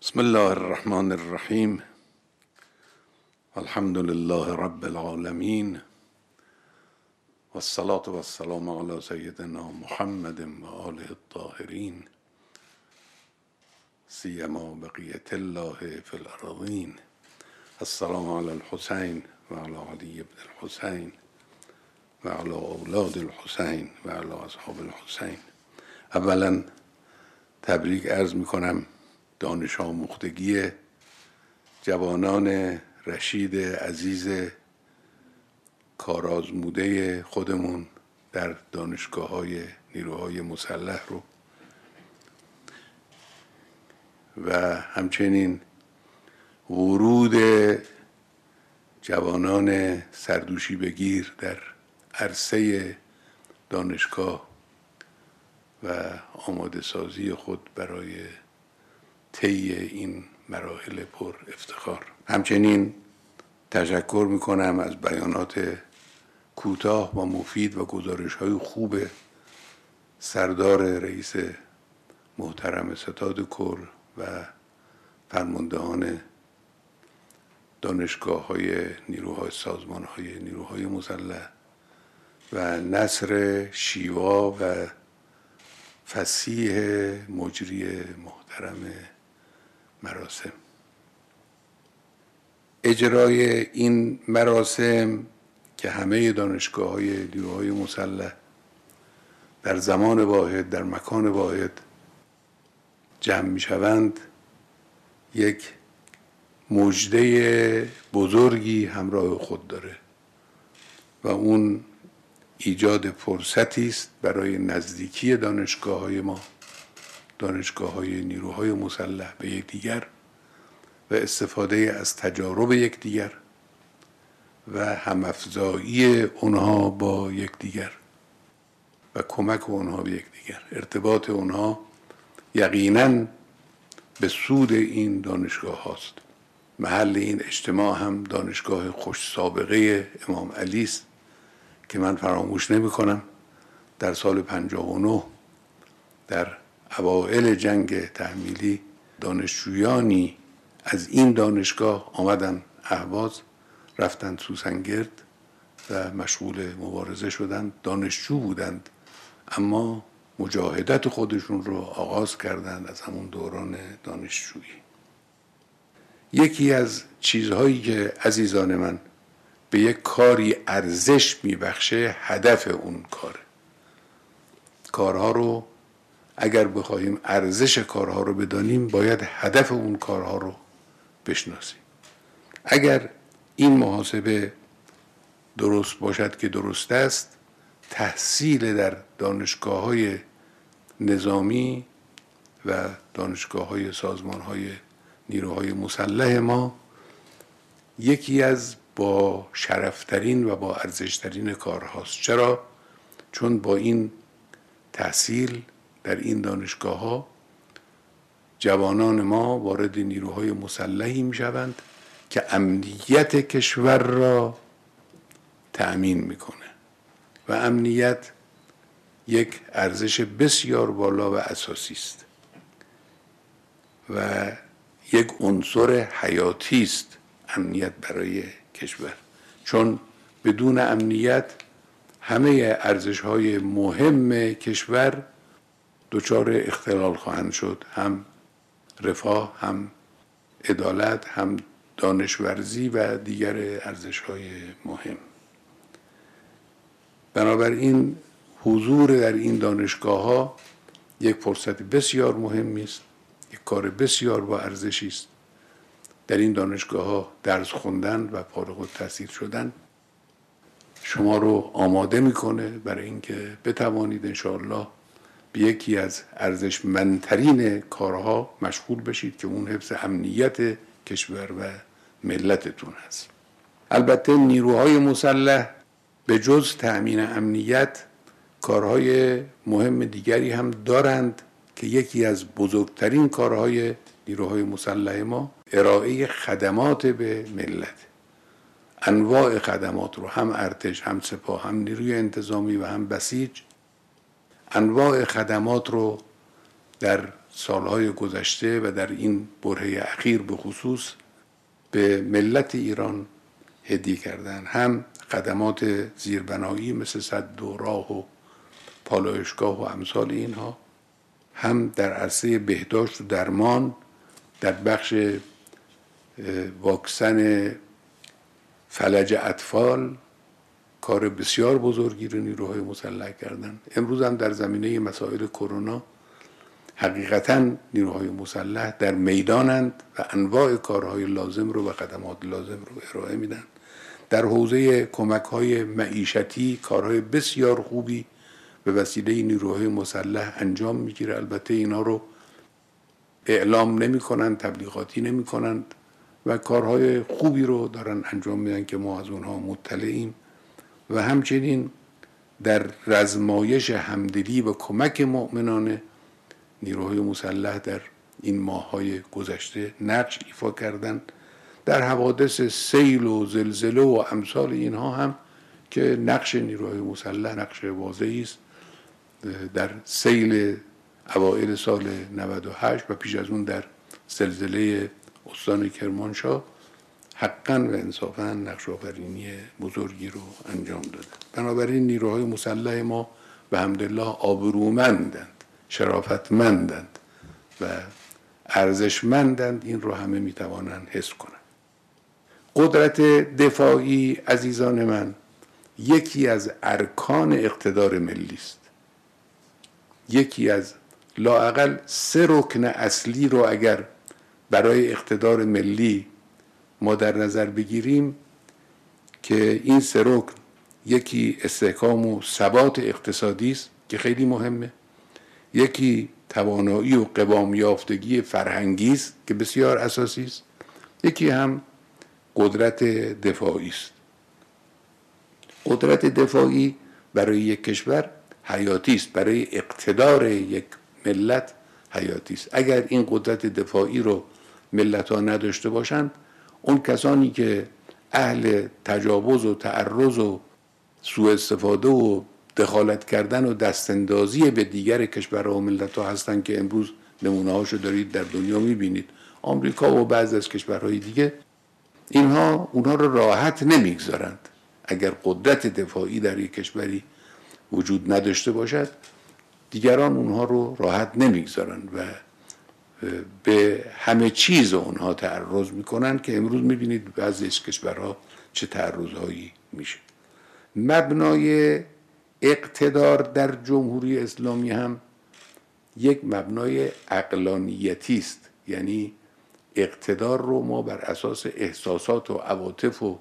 بسم الله الرحمن الرحیم. الحمد لله رب العالمین و الصلاة و السلام علی سیدنا محمد و آله الطاهرین سیما بقیة الله فی الارضین. السلام علی الحسین و علی علی بن الحسین و علی اولاد الحسین و علی اصحاب الحسین. اولا تبریک عرض می کنم دانش آموختگی جوانان رشید عزیز کارآزموده خودمون در دانشگاه‌های نیروهای مسلح رو و همچنین ورود جوانان سردوشی بگیر در عرصه دانشگاه و آماده سازی خود برای طی این مراحل پر افتخار. همچنین تشکر میکنم از بیانات کوتاه و مفید و گزارش‌های خوب سردار رئیس محترم ستاد کل و فرماندهان دانشگاه‌های نیروهای سازمان‌های نیروهای مسلح و نصر شیوا و فصیح مجری محترم مراسم. اجرای این مراسم که همه دانشگاه‌های نیروهای مسلح در زمان واحد در مکان واحد جمع می‌شوند یک مژده بزرگی همراه خود داره و اون ایجاد فرصتی است برای نزدیکی دانشگاه‌های ما، دانشگاه‌های نیروهای مسلح به یکدیگر و استفاده از تجارب یکدیگر و هم‌افزایی اونها با یکدیگر و کمک اونها به یکدیگر. ارتباط اونها یقیناً به سود این دانشگاه هاست. محل این اجتماع هم دانشگاه خوش سابقه امام علی است که من فراموش نمی کنم در سال 59 در اوائل جنگ تحمیلی دانشجویانی از این دانشگاه آمدن اهواز، رفتن سوسنگرد و مشغول مبارزه شدند. دانشجو بودند اما مجاهدت خودشون رو آغاز کردند از همون دوران دانشجویی. یکی از چیزهایی که عزیزان من به یک کاری ارزش میبخشه هدف اون کاره. کارها رو اگر بخوایم ارزش کارها رو بدانیم باید هدف اون کارها رو بشناسیم. اگر این محاسبه درست باشد که درست است، تحصیل در دانشگاه‌های نظامی و دانشگاه‌های سازمان‌های نیروهای مسلح ما یکی از با شرفترین و با ارزشترین کارهاست. چرا؟ چون با این تحصیل در این دانشگاه‌ها جوانان ما وارد نیروهای مسلحی می‌شوند که امنیت کشور را تأمین می‌کنه و امنیت یک ارزش بسیار بالا و اساسی است و یک عنصر حیاتی است امنیت برای کشور، چون بدون امنیت همه ارزش‌های مهم کشور دچار اختلال خواهند شد، هم رفاه، هم عدالت، هم دانشورزی و دیگر ارزش‌های مهم. بنابراین حضور در این دانشگاه‌ها یک فرصت بسیار مهمی است، یک کار بسیار با ارزشی است. در این دانشگاه‌ها درس خوندن و فارغ التحصیل شدن شما رو آماده میکنه برای اینکه بتوانید انشاءالله به یکی از ارزشمندترین کارها مشغول بشید که اون حفظ امنیت کشور و ملتتون هست. البته نیروهای مسلح به جز تأمین امنیت کارهای مهم دیگری هم دارند که یکی از بزرگترین کارهای نیروهای مسلح ما ارائه خدمات به ملت. انواع خدمات رو هم ارتش، هم سپاه، هم نیروی انتظامی و هم بسیج انواع خدمات رو در سالهای گذشته و در این برهه اخیر به خصوص به ملت ایران هدیه کردن، هم خدمات زیربنایی مثل سد و راه و پالایشگاه و امثال اینها، هم در عرصه بهداشت و درمان، در بخش واکسن فلج اطفال کار بسیار بزرگی رو نیروهای مسلح کردن. امروز هم در زمینه مسائل کرونا حقیقتاً نیروهای مسلح در میدانند و انواع کارهای لازم رو و خدمات لازم رو ارائه میدن. در حوزه کمک‌های معیشتی کارهای بسیار خوبی به وسیله نیروهای مسلح انجام میگیره. البته اینا رو اعلام نمی‌کنند، تبلیغاتی نمی‌کنند و کارهای خوبی رو دارن انجام میدن که ما از اونها مطلعیم. و همچنین در رزمایش همدلی و کمک مؤمنانه نیروهای مسلح در این ماه‌های گذشته نقش ایفا کردند. در حوادث سیل و زلزله و امثال اینها هم که نقش نیروهای مسلح نقش واضحی است. در سیل اوایل سال 98 و پیش از اون در زلزله استان کرمانشاه حقاً و انصافاً نقش آفرینی بزرگی رو انجام داده. بنابراین نیروهای مسلح ما به حمدالله آبرومندند، شرافتمندند و ارزشمندند. این رو همه میتوانند حس کنند. قدرت دفاعی عزیزان من یکی از ارکان اقتدار ملی است. یکی از لااقل 3 رکن اصلی رو اگر برای اقتدار ملی ما در نظر بگیریم که این 3 رکن، یکی استحکام و ثبات اقتصادی است که خیلی مهمه، یکی توانایی و قوام یافتگی فرهنگی است که بسیار اساسی است، یکی هم قدرت دفاعی است. قدرت دفاعی برای یک کشور حیاتی است، برای اقتدار یک ملت حیاتی است. اگر این قدرت دفاعی رو ملت‌ها نداشته باشند، اون کسانی که اهل تجاوز و تعرض و سوء استفاده و دخالت کردن و دستاندازی به دیگر کشورها و ملت‌ها هستند که امروز نمونه‌هاشو دارید در دنیا می‌بینید، آمریکا و بعضی از کشورهای دیگه، اونها رو راحت نمیگذارند. اگر قدرت دفاعی در یک کشوری وجود نداشته باشد، دیگران اونها رو راحت نمیگذارند و به همه چیز اونها تعرض میکنن که امروز میبینید بعضی از کشورها چه تعرضهایی میشه. مبنای اقتدار در جمهوری اسلامی هم یک مبنای عقلانیتی است. یعنی اقتدار رو ما بر اساس احساسات و عواطف و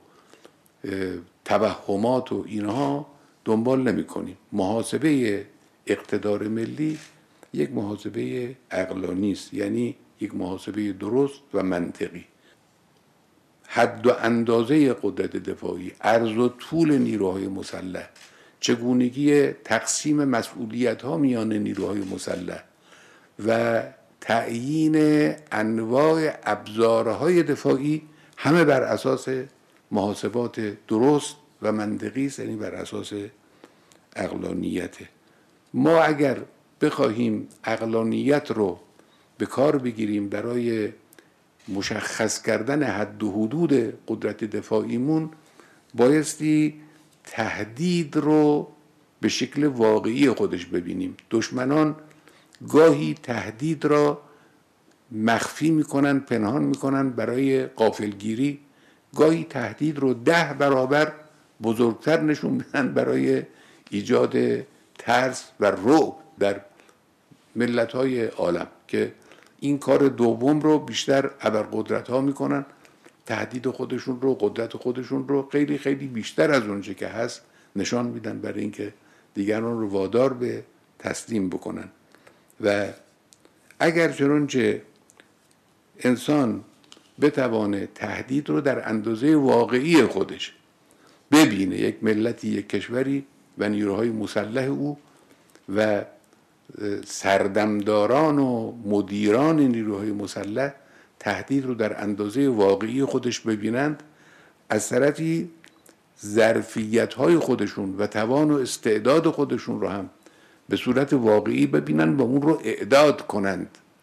توهمات و اینها دنبال نمی کنیم. محاسبه اقتدار ملی یک محاسبه عقلانی است، یعنی یک محاسبه درست و منطقی. حد و اندازه قدرت دفاعی، عرض و طول نیروهای مسلح، چگونگی تقسیم مسئولیت ها میان نیروهای مسلح و تعیین انواع ابزارهای دفاعی همه بر اساس محاسبات درست و منطقی است، یعنی بر اساس عقلانیت. ما اگر بخواهیم عقلانیت رو به کار بگیریم برای مشخص کردن حد و حدود قدرت دفاعیمون، بایستی تهدید رو به شکل واقعی خودش ببینیم. دشمنان گاهی تهدید را مخفی میکنن، پنهان میکنن برای غافلگیری، گاهی تهدید رو 10 برابر بزرگتر نشون میدن برای ایجاد ترس و رعب در ملت‌های عالم، که این کار دوم رو بیشتر ابرقدرت‌ها میکنن. تهدید خودشون رو، قدرت خودشون رو خیلی خیلی بیشتر از اونچه که هست نشان میدن برای اینکه دیگران رو وادار به تسلیم بکنن. و اگر چنانچه انسان بتوانه تهدید رو در اندازه واقعی خودش ببینه، یک ملتی، یک کشوری و نیروهای مسلح او و سردمداران و مدیران نیروهای مسلح تهدید رو در اندازه واقعی خودش ببینند، از طرفی ظرفیت‌های خودشون و توان و استعداد خودشون رو هم به صورت واقعی ببینن و اون رو اعداد کنند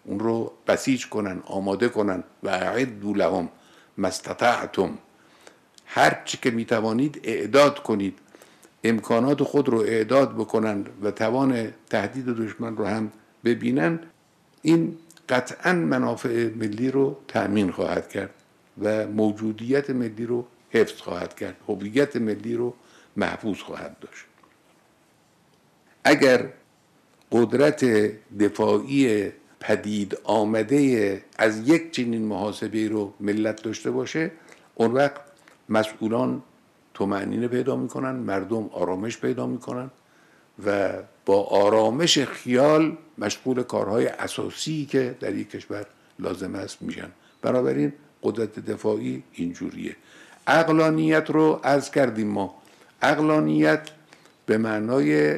اون رو بسیج کنن، آماده کنن. و اعدوا لهم ما استطعتم، هر چی که میتوانید اعداد کنید، امکانات خود رو اعداد بکنن و توان تهدید دشمن رو هم ببینن. این قطعا منافع ملی رو تأمین خواهد کرد و موجودیت ملی رو حفظ خواهد کرد، هویت ملی رو محفوظ خواهد داشت. اگر قدرت دفاعی پدید آمده از یک چنین محاسبه رو ملت داشته باشه، اون وقت مسئولان طمأنینه پیدا میکنن، مردم آرامش پیدا میکنن و با آرامش خیال مشغول کارهای اساسی که در یک کشور لازم است میشن. بنابراین قدرت دفاعی اینجوریه. عقلانیت رو عرض کردیم ما. عقلانیت به معنای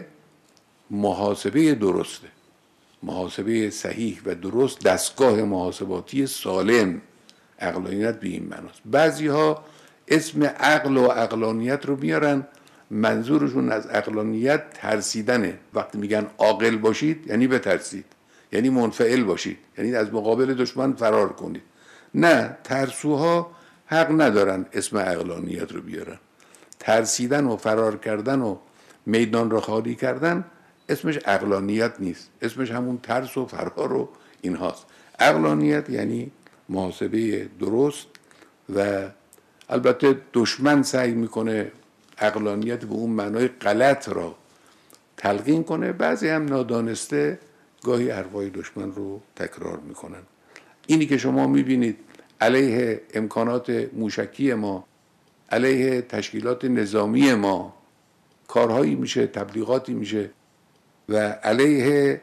محاسبه درسته، محاسبه صحیح و درست، دستگاه محاسباتی سالم. عقلانیت به این معناست. بعضی ها اسم عقل و عقلانیت رو میارن، منظورشون از عقلانیت ترسیدنه. وقتی میگن عاقل باشید یعنی بترسید، یعنی منفعل باشید، یعنی از مقابل دشمن فرار کنید. نه، ترسوها حق ندارن اسم عقلانیت رو بیارن. ترسیدن و فرار کردن و میدان رو خالی کردن اسمش عقلانیت نیست، اسمش همون ترس و فرار و اینهاست. عقلانیت یعنی محاسبه درست و البته دشمن سعی میکنه عقلانیت به اون معنای غلط را تلقین کنه، بعضی هم نادانسته گاهی حرفای دشمن رو تکرار میکنن. اینی که شما میبینید علیه امکانات موشکی ما، علیه تشکیلات نظامی ما کارهایی میشه، تبلیغاتی میشه و علیه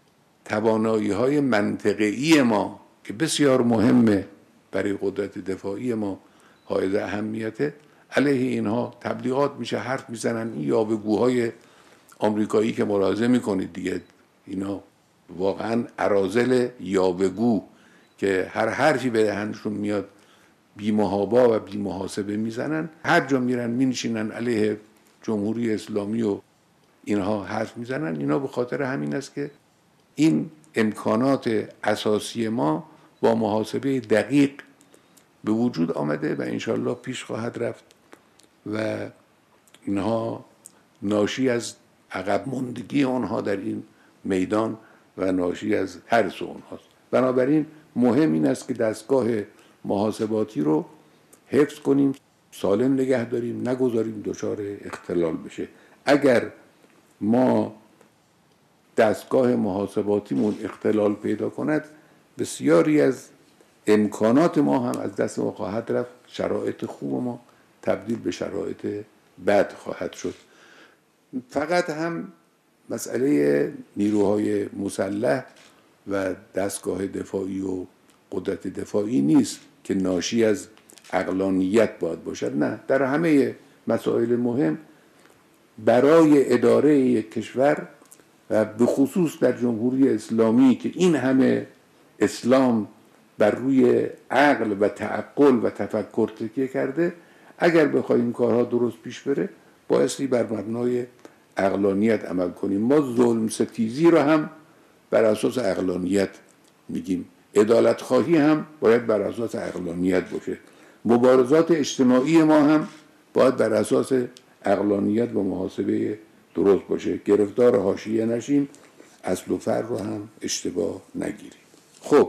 توانایی های منطقی ما که بسیار مهمه برای قدرت دفاعی ما، حائز اهمیته، علیه اینها تبلیغات میشه، حرف میزنن. این یاوه‌گوهای آمریکایی که ملاحظه میکنید دیگه، اینا واقعا اراذل یاوه‌گو که هر حرفی به دهنشون میاد بی‌محابا و بی‌محاسبه میزنن. هر جا میرن مینشینن علیه جمهوری اسلامی و اینها حرف میزنن. اینا به خاطر همین است که این امکانات اساسی ما با محاسبه دقیق به وجود آمده و انشالله پیش خواهد رفت و اینها ناشی از عقب ماندگی آنها در این میدان و ناشی از ترس آنهاست. بنابراین مهم این است که دستگاه محاسباتی رو حفظ کنیم، سالم نگه داریم، نگذاریم دچار اختلال بشه. اگر ما دستگاه محاسباتیمون اختلال پیدا کند، بسیاری از امکانات ما هم از دست ما خواهد رفت، شرایط خوب ما تبدیل به شرایط بد خواهد شد. فقط هم مسئله نیروهای مسلح و دستگاه دفاعی و قدرت دفاعی نیست که ناشی از عقلانیت باید باشد. نه، در همه مسائل مهم برای اداره یک کشور و به خصوص در جمهوری اسلامی که این همه اسلام بر روی عقل و تعقل و تفکر تکیه کرده، اگر بخوایم کارها درست پیش بره بایستی بر مبنای عقلانیت عمل کنیم. ما ظلم ستیزی رو هم بر اساس عقلانیت میگیم، عدالت خواهی هم باید بر اساس عقلانیت باشه، مبارزات اجتماعی ما هم باید بر اساس عقلانیت و محاسبه درست باشه. گرفتار حاشیه نشیم، اصل و فرع رو هم اشتباه نگیریم. خب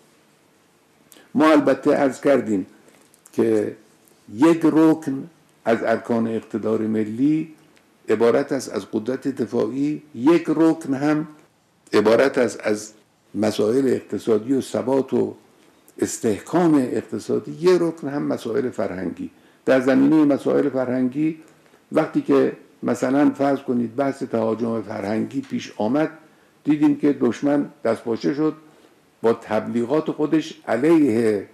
ما البته عرض کردیم که یک رکن از ارکان اقتدار ملی عبارت است از قدرت دفاعی، یک رکن هم عبارت است از مسائل اقتصادی و ثبات و استحکام اقتصادی، یک رکن هم مسائل فرهنگی. در زمینه مسائل فرهنگی وقتی که مثلا فرض کنید بحث تهاجم فرهنگی پیش آمد، دیدیم که دشمن دستپاچه شد، با تبلیغات خودش علیه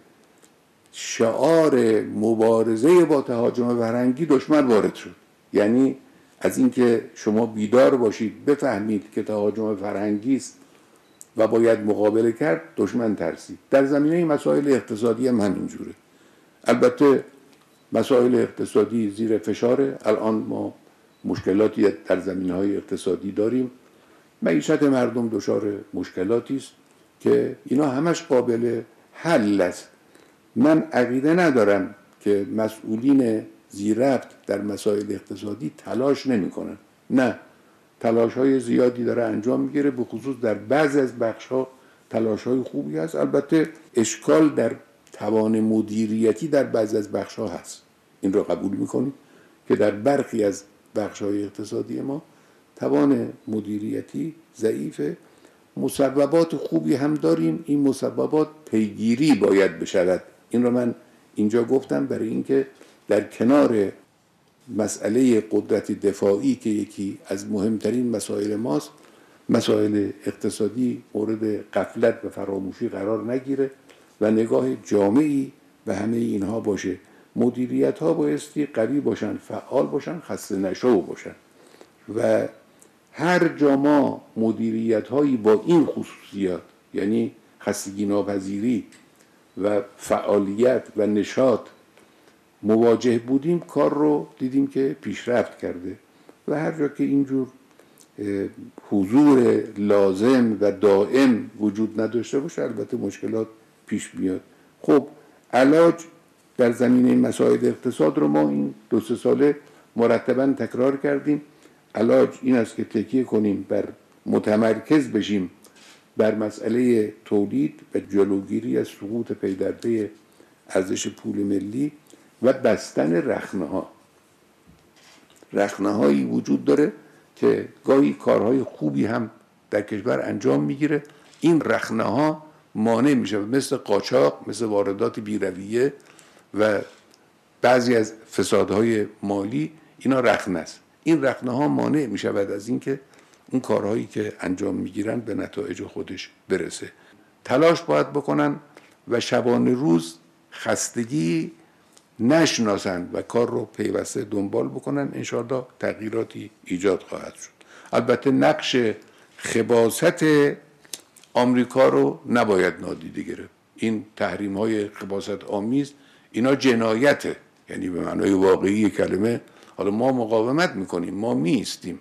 شعار مبارزه با تهاجم فرهنگی دشمن وارد شد. یعنی از اینکه شما بیدار باشید بفهمید که تهاجم فرهنگی است و باید مقابله کرد، دشمن ترسید. در زمینه مسائل اقتصادی هم همینجوره. البته مسائل اقتصادی زیر فشاره. الان ما مشکلاتی در زمینه‌های اقتصادی داریم، معیشت مردم دچار مشکلاتی است که اینا همش قابل حل است. من عقیده ندارم که مسئولین ذی‌ربط در مسائل اقتصادی تلاش نمی‌کنن. نه، تلاش‌های زیادی داره انجام می‌گیره، به خصوص در بعضی از بخش‌ها تلاش‌های خوبی هست. البته اشکال در توان مدیریتی در بعضی از بخش‌ها هست. این رو قبول می‌کنیم که در برخی از بخش‌های اقتصادی ما توان مدیریتی ضعیفه. مسببات خوبی هم داریم، این مسببات پیگیری باید بشود. این رو من اینجا گفتم برای اینکه در کنار مسئله قدرت دفاعی که یکی از مهمترین مسائل ماست، مسائل اقتصادی مورد غفلت و فراموشی قرار نگیره و نگاه جامعی به همه اینها باشه. مدیریت ها بایستی قوی باشن، فعال باشن، خسته نشو باشن و هر جا ما مدیریت هایی با این خصوصیات، یعنی خستگی ناپذیری و فعالیت و نشاط مواجه بودیم، کار رو دیدیم که پیشرفت کرده و هر جا که اینجور حضور لازم و دائم وجود نداشته باشه البته مشکلات پیش میاد. خب علاج در زمینه مسائل اقتصاد رو ما این 2-3 ساله مرتباً تکرار کردیم. علاج این است که تکیه کنیم بر متمرکز بشیم بر مسئله تولید و جلوگیری از سقوط پی در پی ارزش پول ملی و بستن رخنه‌هایی وجود داره که گاهی کارهای خوبی هم در کشور انجام میگیره. این رخنه‌ها مانع میشه، مثل قاچاق، مثل واردات بی‌رویه و بعضی از فسادهای مالی، اینا رخنه است. این رخنه‌ها مانع میشود از اینکه اون کارهایی که انجام میگیرن به نتایج خودش برسه. تلاش باید بکنن و شبانه روز خستگی نشناسن و کار رو پیوسته دنبال بکنن. انشاءالله تغییراتی ایجاد خواهد شد. البته نقش خباثت آمریکا رو نباید نادیده گرفت. این تحریم های خباثت آمیز اینا جنایته، یعنی به معنای واقعی کلمه. حالا ما مقاومت میکنیم، ما میستیم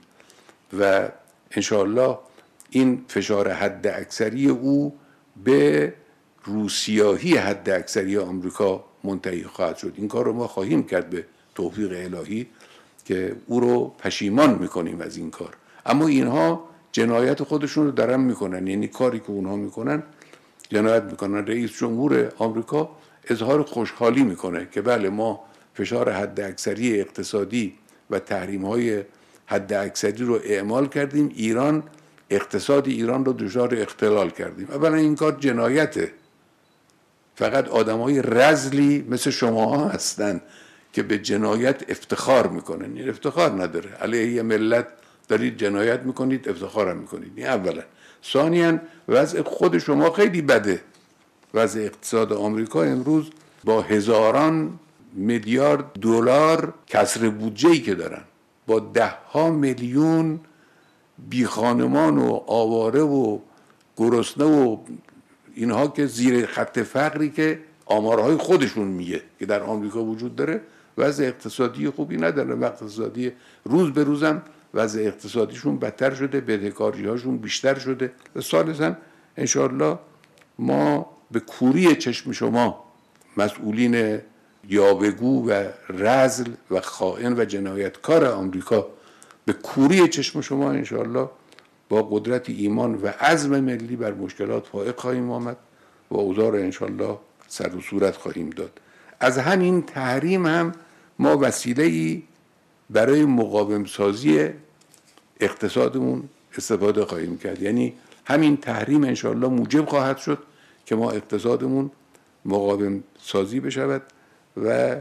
و انشاءالله این فشار حد اکثری او به روسیاهی حد اکثری آمریکا منتهی خواهد شد. این کار رو ما خواهیم کرد به توفیق الهی که او رو پشیمان میکنیم از این کار. اما اینها جنایت خودشون رو دارن میکنن، یعنی کاری که اونها میکنن جنایت میکنن. رئیس جمهور آمریکا اظهار خوشحالی میکنه که بله ما فشار حد اکثری اقتصادی و تحریم های حد اکثری رو اعمال کردیم، اقتصاد ایران رو دچار اختلال کردیم. اولا این کار جنایته. فقط آدمای رذلی مثل شما هستن که به جنایت افتخار میکنن. این افتخار نداره. علیه ملت دارید جنایت میکنید، افتخار هم میکنید. این اولا. ثانیاً وضع خود شما خیلی بده. وضع اقتصاد آمریکا امروز با هزاران میلیارد دلار کسر بودجه‌ای که دارن، با 10 میلیون بی خانمان و آواره و گرسنه و اینها که زیر خط فقری که آمارهای خودشون میگه که در آمریکا وجود داره، وضع اقتصادی خوبی نداره و اقتصادی روز به روزم وضع اقتصادیشون بدتر شده، بدهکاری‌هاشون بیشتر شده. و ثالثاً انشاءالله ما به کوری چشم شما مسئولین یاوه‌گو و رذل و خائن و جنایتکار آمریکا، به کوری چشم شما انشاءالله با قدرت ایمان و عزم ملی بر مشکلات فائق خواهیم آمد و اوضاع را انشاءالله سر و صورت خواهیم داد. از همین تحریم هم ما وسیله‌ای برای مقاوم سازی اقتصادمون استفاده خواهیم کرد. یعنی همین تحریم انشاءالله موجب خواهد شد که ما اقتصادمون مقاوم سازی بشود و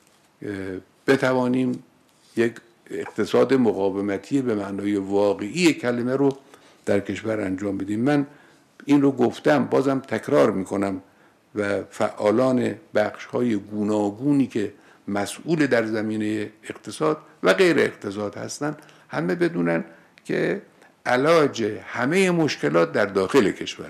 بتوانیم یک اقتصاد مقاومتی به معنای واقعی کلمه رو در کشور انجام بدیم. من این رو گفتم، بازم تکرار میکنم و فعالان بخش‌های گوناگونی که مسئول در زمینه اقتصاد و غیر اقتصاد هستن همه بدونن که علاج همه مشکلات در داخل کشوره.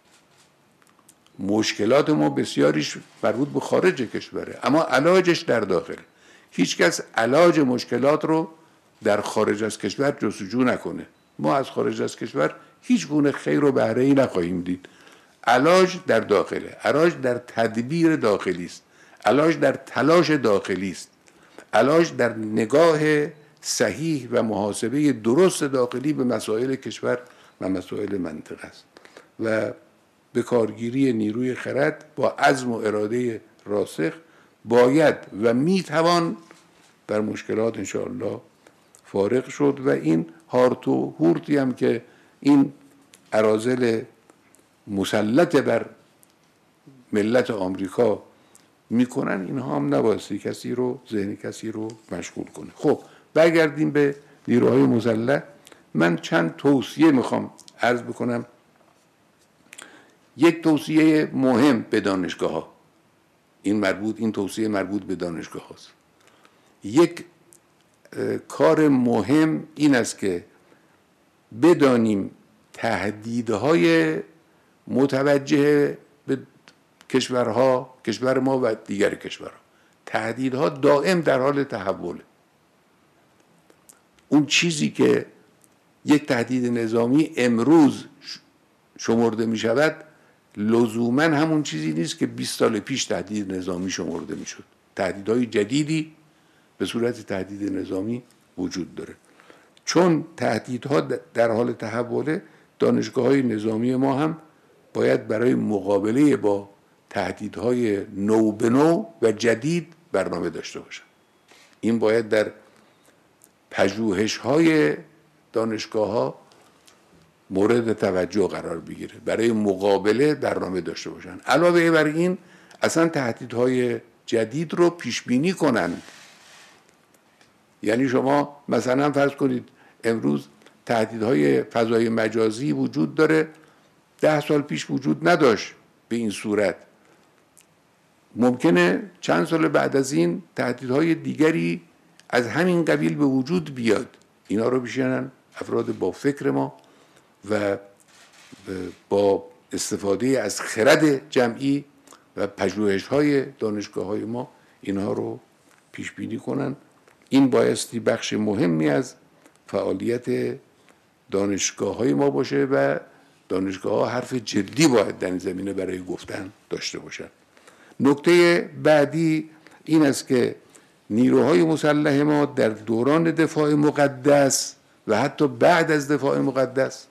مشکلات ما بسیاریش مربوط به خارج کشوره، اما علاجش در داخل. هیچ کس علاج مشکلات رو در خارج از کشور جستجو نکنه. ما از خارج از کشور هیچ گونه خیر و بهره‌ای نخواهیم دید. علاج در داخله، علاج در تدبیر داخلی است، علاج در تلاش داخلی است، علاج در نگاه صحیح و محاسبه درست داخلی به مسائل کشور و مسائل منطقه است و به کارگیری نیروی خرد با عزم و اراده راسخ باید و میتوان بر مشکلات انشاءالله فارغ شد و این هارت و هورتی هم که این اراذل مسلط بر ملت آمریکا میکنن، اینها هم نبایستی کسی رو، ذهن کسی رو مشغول کنه. خب برگردیم به نیروهای مسلح. من چند توصیه میخوام عرض بکنم. یک توصیه مهم به دانشگاه ها، این توصیه مربوط به دانشگاه هاست. یک کار مهم این است که بدانیم تهدیدهای متوجه به کشور ما و دیگر کشورها، تهدیدها دائم در حال تحوله. اون چیزی که یک تهدید نظامی امروز شمرده می شود لزوما همون چیزی نیست که 20 سال پیش تهدید نظامی شمرده می شد. تهدیدهای جدیدی به صورت تهدید نظامی وجود داره. چون تهدیدها در حال تحوله، دانشگاه‌های نظامی ما هم باید برای مقابله با تهدیدهای نو به نو و جدید برنامه داشته باشن. این باید در پژوهش‌های دانشگاه‌ها مورد توجه قرار بگیره، برای مقابله برنامه داشته باشن. علاوه بر این اصلا تهدیدهای جدید رو پیش بینی کنن. یعنی شما مثلا فرض کنید امروز تهدیدهای فضای مجازی وجود داره، 10 سال پیش وجود نداشت به این صورت. ممکنه چند سال بعد از این تهدیدهای دیگری از همین قبیل به وجود بیاد. اینا رو بشینن افراد با فکر ما و با استفاده از خرد جمعی و پژوهش‌های دانشگاه‌های ما اینها رو پیش بینی کنن. این بایستی بخش مهمی از فعالیت دانشگاه‌های ما باشه و دانشگاه‌ها حرف جدی باید در این زمینه برای گفتن داشته باشن. نکته بعدی این است که نیروهای مسلح ما در دوران دفاع مقدس و حتی بعد از دفاع مقدس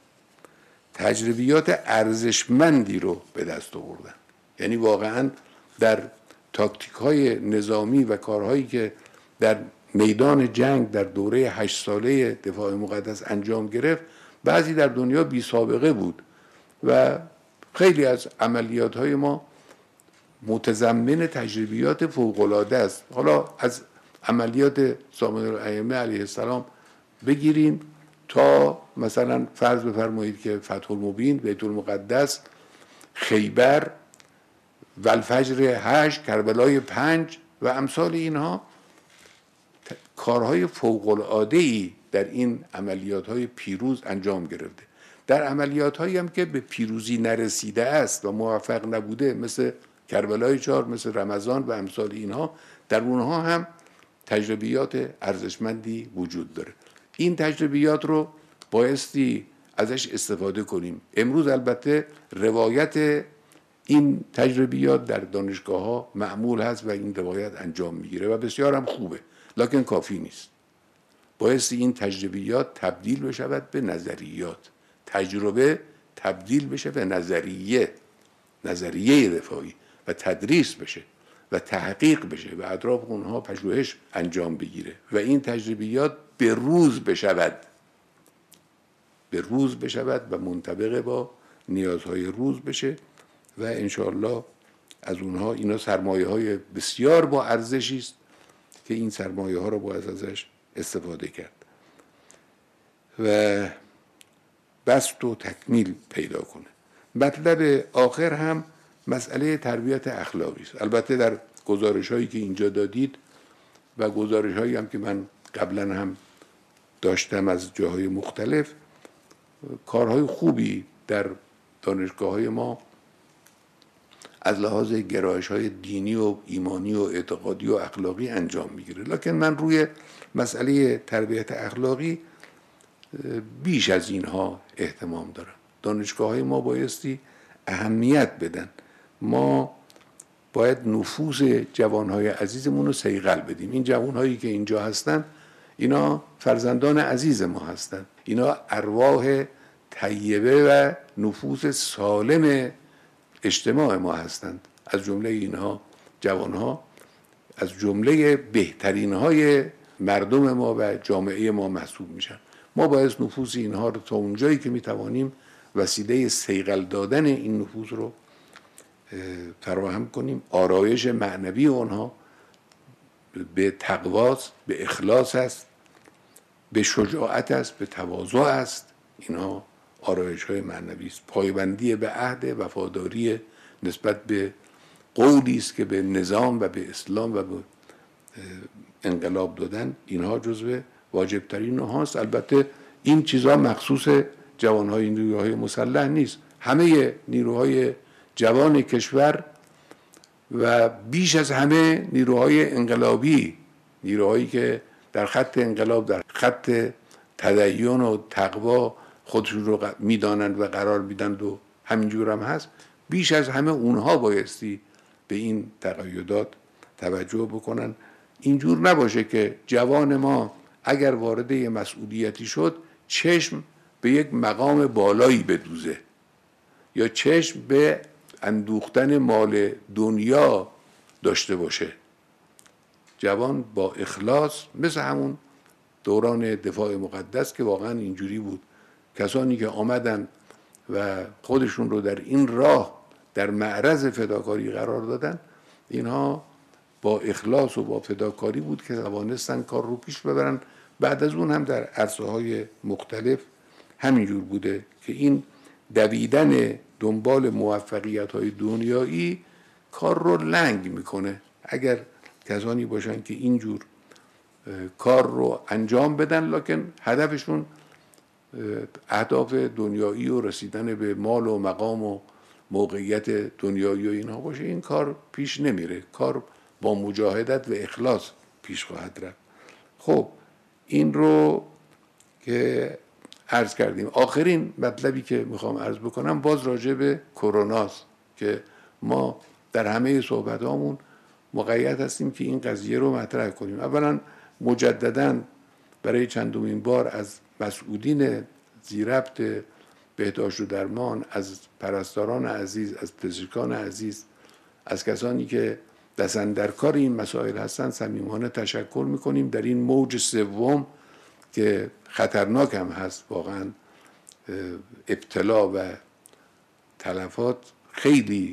تجربیات ارزشمندی رو به دست آوردن. یعنی واقعا در تاکتیک‌های نظامی و کارهایی که در میدان جنگ در دوره 8 ساله دفاع مقدس انجام گرفت، بعضی در دنیا بی سابقه بود و خیلی از عملیات‌های ما متضمن تجربیات فوق‌العاده است. حالا از عملیات سامن الائمه علیه السلام بگیریم تا مثلا فرض بفرمایید که فتح المبین، بیت المقدس، خیبر، والفجر 8، کربلای 5 و امثال اینها، کارهای فوق‌العاده‌ای در این عملیات‌های پیروز انجام گرفته. در عملیات‌هایی هم که به پیروزی نرسیده است و موفق نبوده، مثل کربلای 4، مثل رمضان و امثال اینها، در اونها هم تجربیات ارزشمندی وجود داره. این تجربیات رو بایستی ازش استفاده کنیم. امروز البته روایت این تجربیات در دانشگاه‌ها معمول هست و این روایت انجام میگیره و بسیار هم خوبه، لکن کافی نیست. بایستی این تجربیات تبدیل بشود به نظریات، تجربه تبدیل بشه به نظریه دفاعی و تدریس بشه و تحقیق بشه و اطراف اونها پژوهش انجام بگیره و این تجربیات به روز بشود و منطبق با نیازهای روز بشه و انشاءالله از اونها، اینا سرمایه‌های بسیار با ارزشی است که این سرمایه‌ها رو باید ازش استفاده کرد و بسط و تکمیل پیدا کنه. مطلب آخر هم مسئله تربیت اخلاقی است. البته در گزارش‌هایی که اینجا دادید و گزارش‌هایی هم که من قبلا هم داشتم از جاهای مختلف، کارهای خوبی در دانشگاه‌های ما از لحاظ گرایش‌های دینی و ایمانی و اعتقادی و اخلاقی انجام میگیره، لکن من روی مسئله تربیت اخلاقی بیش از اینها اهتمام دارم. دانشگاه‌های ما بایستی اهمیت بدن. ما باید نفوذ جوانهای عزیزمون رو صیقل بدیم. این جوانهایی که اینجا هستن اینا فرزندان عزیز ما هستن، اینا ارواح طیبه و نفوذ سالم اجتماع ما هستند. از جمله اینها جوانها از جمله بهترین های مردم ما و جامعه ما محسوب میشن. ما باید نفوذ اینها رو تا اونجایی که میتوانیم وسیله صیقل دادن این نفوذ رو فراهم کنیم. آرایش معنوی اونها به تقواست، به اخلاص است، به شجاعت است، به تواضع است. اینها آرایش های معنوی است. پایبندی به عهد، وفاداری نسبت به قولی است که به نظام و به اسلام و به انقلاب دادن، اینها جزو واجب ترین هاست. البته این چیزها مخصوص جوانهای نیروهای مسلح نیست. همه نیروهای جوان کشور و بیش از همه نیروهای انقلابی، نیروهایی که در خط انقلاب، در خط تدین و تقوا خودشون رو میدانند و قرار میدند و همینجور هم هست، بیش از همه اونها بایستی به این تقیدات توجه بکنن. اینجور نباشه که جوان ما اگر وارد یه مسئولیتی شد چشم به یک مقام بالایی بدوزه یا چشم به اندوختن مال دنیا داشته باشه. جوان با اخلاص، مثل همون دوران دفاع مقدس که واقعا اینجوری بود، کسانی که آمدن و خودشون رو در این راه در معرض فداکاری قرار دادن، اینها با اخلاص و با فداکاری بود که توانستن کار رو پیش ببرن. بعد از اون هم در عرصه‌های مختلف همینجور بوده که این دویدن دنبال موفقیت‌های دنیایی کار رو لنگ میکنه. اگر کسانی باشن که اینجور کار رو انجام بدن لکن هدفشون اهداف دنیایی و رسیدن به مال و مقام و موقعیت دنیایی و اینها باشه، این کار پیش نمیره. کار با مجاهدت و اخلاص پیش خواهد رفت. خب این رو که عرض کردیم. آخرین مطلبی که میخوام عرض بکنم باز راجع به کروناست که ما در همه صحبتامون مقید هستیم که این قضیه رو مطرح کنیم. اولا مجدداً برای چندمین بار از مسئولین ذی‌ربط بهداشت و درمان، از پرستاران عزیز، از پزشکان عزیز، از کسانی که دستن در کار این مسائل هستن صمیمانه تشکر میکنیم. در این موج سوم که خطرناک هم هست واقعا، ابتلا و تلفات خیلی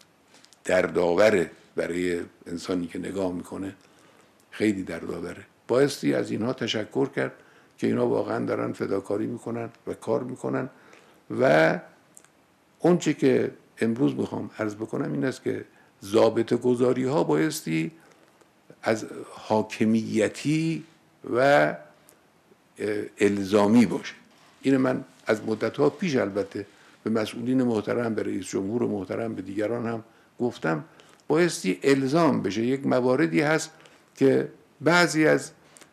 دردآوره برای انسانی که نگاه میکنه، خیلی دردآوره. بایستی از اینها تشکر کرد که اینا واقعا دارن فداکاری میکنن و کار میکنن. و اون چه که امروز میخوام عرض بکنم این است که ضابطه گذاری ها بایستی از حاکمیتی و الزامی باشه. این من از مدت‌ها پیش البته به مسئولین محترم، به رئیس جمهور محترم، به دیگران هم گفتم بایستی الزام بشه. یک مواردی هست که بعضی از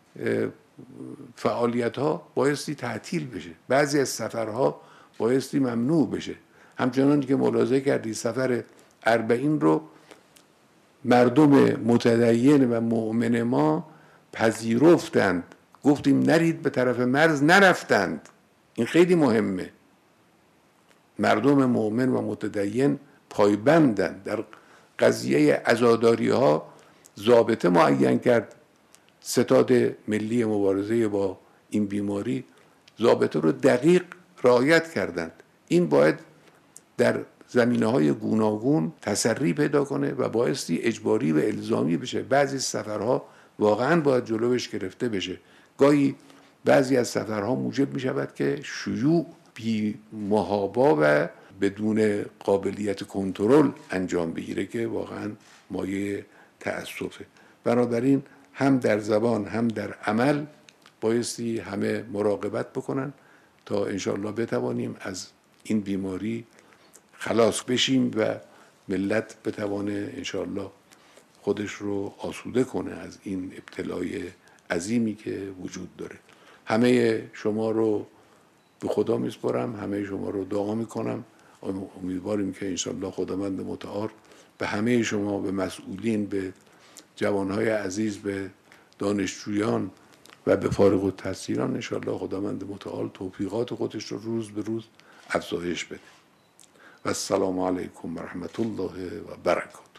فعالیت‌ها بایستی تعطیل بشه، بعضی از سفرها بایستی ممنوع بشه. همچنان که ملاحظه کردی سفر 40 رو مردم متدین و مؤمن ما پذیرفتند، گفتیم نرید به طرف مرز، نرفتند. این خیلی مهمه. مردم مؤمن و متدین پایبندند. در قضیه عزاداری ها ضابطه معین کرد ستاد ملی مبارزه با این بیماری، ضابطه رو دقیق رعایت کردند. این باید در زمینه‌های گوناگون تسری پیدا کنه و بایستی اجباری و الزامی بشه. بعضی سفرها واقعا باید جلوش گرفته بشه. گاهی بعضی از سفرها موجب می شود که شیوع بی محابا و بدون قابلیت کنترل انجام بگیره که واقعا مایه تأسفه. بنابراین هم در زبان هم در عمل بایستی همه مراقبت بکنن تا انشاءالله بتوانیم از این بیماری خلاص بشیم و ملت بتوانه انشاءالله خودش رو آسوده کنه از این ابتلای عظیمی که وجود داره. همه شما رو به خدا میسپارم، همه شما رو دعا میکنم امیدواریم که انشالله خداوند متعال به همه شما، به مسئولین، به جوانهای عزیز، به دانشجویان و به فارغ التحصیلان انشالله خداوند متعال توفیقات خودش رو روز به روز افزایش بده. و السلام علیکم و رحمت الله و برکاته.